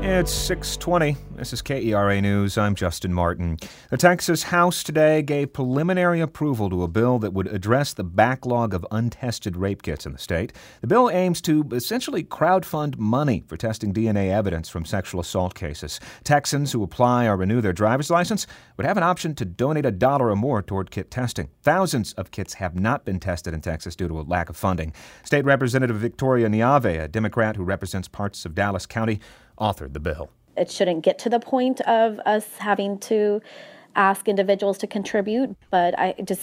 It's 6:20. This is KERA News. I'm Justin Martin. The Texas House today gave preliminary approval to a bill that would address the backlog of untested rape kits in the state. The bill aims to essentially crowdfund money for testing DNA evidence from sexual assault cases. Texans who apply or renew their driver's license would have an option to donate $1 or more toward kit testing. Thousands of kits have not been tested in Texas due to a lack of funding. State Representative Victoria Neave, a Democrat who represents parts of Dallas County, authored the bill. It shouldn't get to the point of us having to ask individuals to contribute, but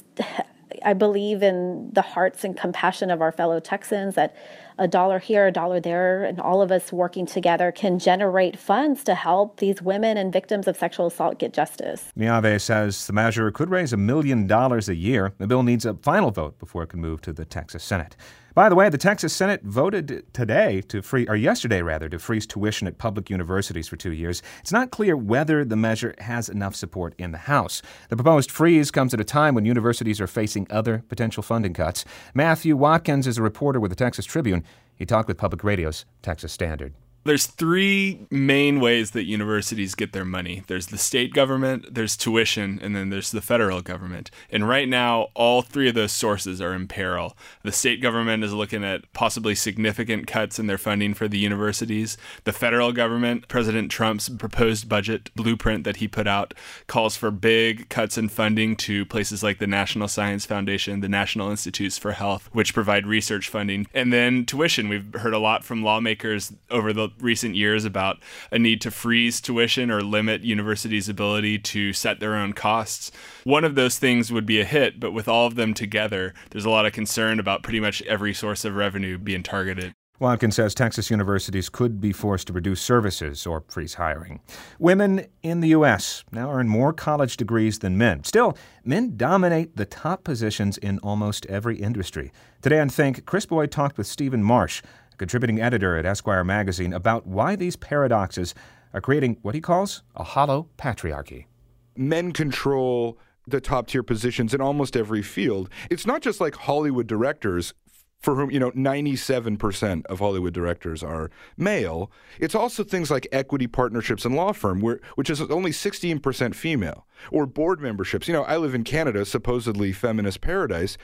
I believe in the hearts and compassion of our fellow Texans that $1 here, $1 there, and all of us working together can generate funds to help these women and victims of sexual assault get justice. Neave says the measure could raise $1 million a year. The bill needs a final vote before it can move to the Texas Senate. By the way, the Texas Senate voted yesterday to freeze tuition at public universities for 2 years. It's not clear whether the measure has enough support in the House. The proposed freeze comes at a time when universities are facing other potential funding cuts. Matthew Watkins is a reporter with the Texas Tribune. He talked with Public Radio's Texas Standard. There's three main ways that universities get their money. There's the state government, there's tuition, and then there's the federal government. And right now, all three of those sources are in peril. The state government is looking at possibly significant cuts in their funding for the universities. The federal government, President Trump's proposed budget blueprint that he put out, calls for big cuts in funding to places like the National Science Foundation, the National Institutes for Health, which provide research funding. And then tuition. We've heard a lot from lawmakers over the recent years about a need to freeze tuition or limit universities' ability to set their own costs. One of those things would be a hit, but with all of them together, there's a lot of concern about pretty much every source of revenue being targeted. Watkins says Texas universities could be forced to reduce services or freeze hiring. Women in the U.S. now earn more college degrees than men. Still, men dominate the top positions in almost every industry. Today on Think, Chris Boyd talked with Stephen Marsh, a contributing editor at Esquire magazine, about why these paradoxes are creating what he calls a hollow patriarchy. Men control the top-tier positions in almost every field. It's not just like Hollywood directors, for whom, 97% of Hollywood directors are male. It's also things like equity partnerships and law firm, which is only 16% female, or board memberships. I live in Canada, supposedly feminist paradise.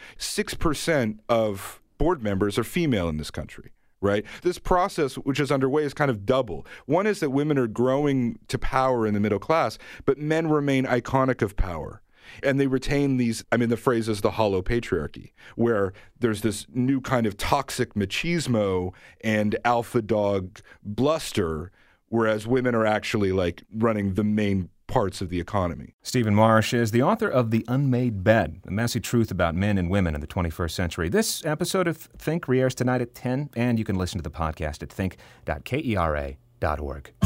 6% of board members are female in this country. Right? This process, which is underway, is kind of double. One is that women are growing to power in the middle class, but men remain iconic of power. And they retain these, the phrase is the hollow patriarchy, where there's this new kind of toxic machismo and alpha dog bluster, whereas women are actually like running the main parts of the economy. Stephen Marsh is the author of The Unmade Bed, The Messy Truth About Men and Women in the 21st Century. This episode of Think re-airs tonight at 10, and you can listen to the podcast at think.kera.org.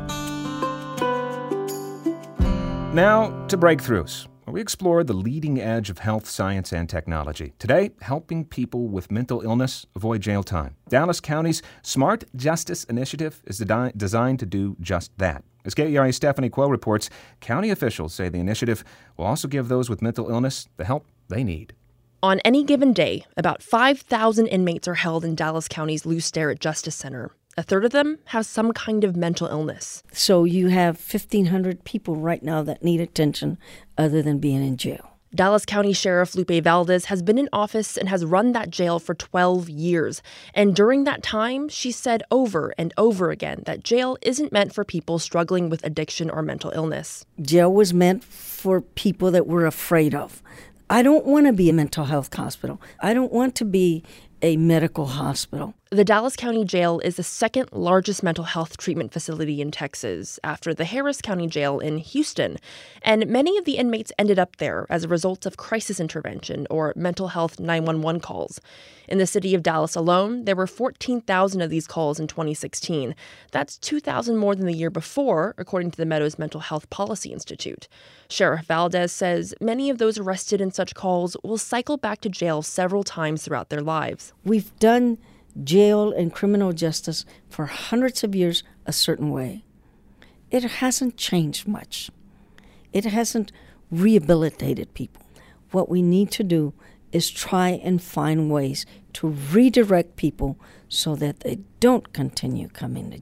Now to Breakthroughs, where we explore the leading edge of health science and technology. Today, helping people with mental illness avoid jail time. Dallas County's Smart Justice Initiative is designed to do just that. As KERA's Stephanie Kuo reports, county officials say the initiative will also give those with mental illness the help they need. On any given day, about 5,000 inmates are held in Dallas County's Lew Sterrett Justice Center. A third of them have some kind of mental illness. So you have 1,500 people right now that need attention other than being in jail. Dallas County Sheriff Lupe Valdez has been in office and has run that jail for 12 years. And during that time, she said over and over again that jail isn't meant for people struggling with addiction or mental illness. Jail was meant for people that we're afraid of. I don't want to be a mental health hospital. I don't want to be a medical hospital. The Dallas County Jail is the second largest mental health treatment facility in Texas after the Harris County Jail in Houston. And many of the inmates ended up there as a result of crisis intervention or mental health 911 calls. In the city of Dallas alone, there were 14,000 of these calls in 2016. That's 2,000 more than the year before, according to the Meadows Mental Health Policy Institute. Sheriff Valdez says many of those arrested in such calls will cycle back to jail several times throughout their lives. We've done jail and criminal justice for hundreds of years a certain way. It hasn't changed much. It hasn't rehabilitated people. What we need to do is try and find ways to redirect people so that they don't continue coming to jail.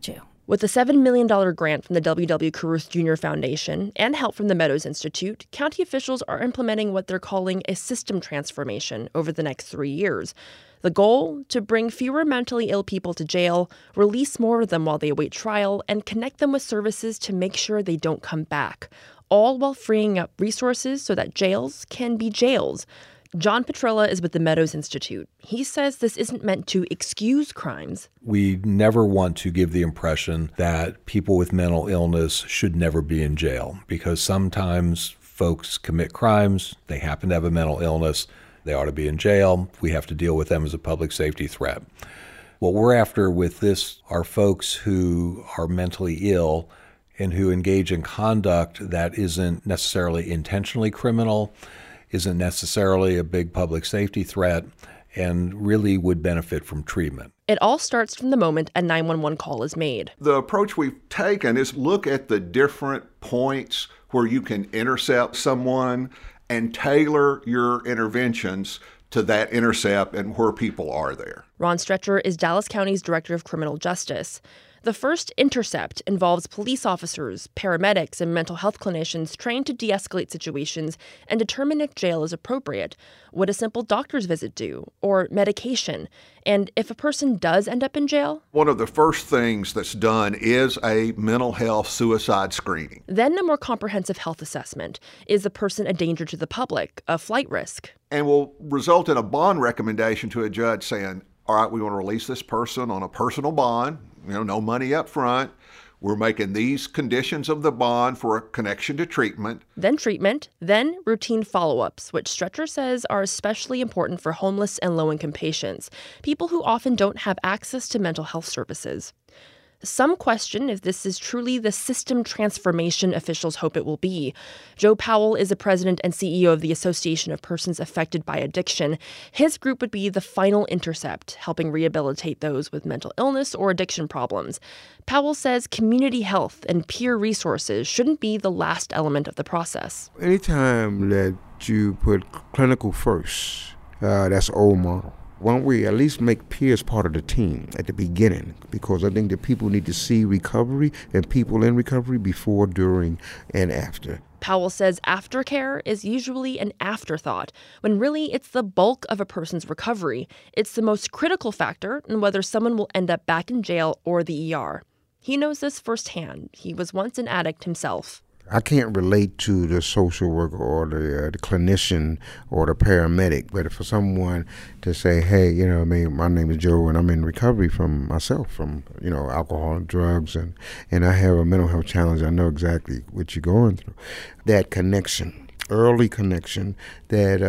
With a $7 million grant from the W.W. Caruth Jr. Foundation and help from the Meadows Institute, county officials are implementing what they're calling a system transformation over the next 3 years. The goal? To bring fewer mentally ill people to jail, release more of them while they await trial, and connect them with services to make sure they don't come back, all while freeing up resources so that jails can be jails. John Petrella is with the Meadows Institute. He says this isn't meant to excuse crimes. We never want to give the impression that people with mental illness should never be in jail, because sometimes folks commit crimes, they happen to have a mental illness, they ought to be in jail, we have to deal with them as a public safety threat. What we're after with this are folks who are mentally ill and who engage in conduct that isn't necessarily intentionally criminal, isn't necessarily a big public safety threat, and really would benefit from treatment. It all starts from the moment a 911 call is made. The approach we've taken is look at the different points where you can intercept someone and tailor your interventions to that intercept and where people are there. Ron Stretcher is Dallas County's Director of Criminal Justice. The first intercept involves police officers, paramedics, and mental health clinicians trained to de-escalate situations and determine if jail is appropriate. Would a simple doctor's visit do? Or medication? And if a person does end up in jail? One of the first things that's done is a mental health suicide screening. Then a more comprehensive health assessment. Is the person a danger to the public, a flight risk? And will result in a bond recommendation to a judge saying, all right, we want to release this person on a personal bond, no money up front. We're making these conditions of the bond for a connection to treatment. Then treatment, then routine follow-ups, which Stretcher says are especially important for homeless and low-income patients, people who often don't have access to mental health services. Some question if this is truly the system transformation officials hope it will be. Joe Powell is the president and CEO of the Association of Persons Affected by Addiction. His group would be the final intercept, helping rehabilitate those with mental illness or addiction problems. Powell says community health and peer resources shouldn't be the last element of the process. Anytime that you put clinical first, that's old model. Why don't we at least make peers part of the team at the beginning? Because I think that people need to see recovery and people in recovery before, during, and after. Powell says aftercare is usually an afterthought, when really it's the bulk of a person's recovery. It's the most critical factor in whether someone will end up back in jail or the ER. He knows this firsthand. He was once an addict himself. I can't relate to the social worker or the clinician or the paramedic, but for someone to say, hey, my name is Joe and I'm in recovery from myself, from, alcohol and drugs, and I have a mental health challenge, I know exactly what you're going through. That connection, early connection, that,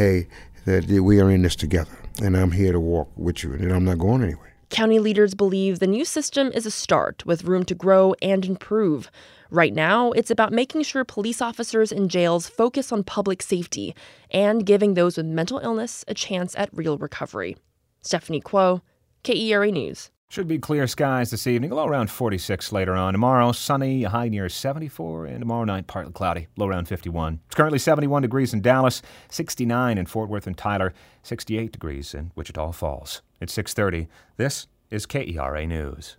that we are in this together and I'm here to walk with you and I'm not going anywhere. County leaders believe the new system is a start with room to grow and improve. Right now, it's about making sure police officers in jails focus on public safety and giving those with mental illness a chance at real recovery. Stephanie Kuo, KERA News. Should be clear skies this evening, low around 46 later on. Tomorrow, sunny, a high near 74, and tomorrow night, partly cloudy, low around 51. It's currently 71 degrees in Dallas, 69 in Fort Worth and Tyler, 68 degrees in Wichita Falls. It's 6:30. This is KERA News.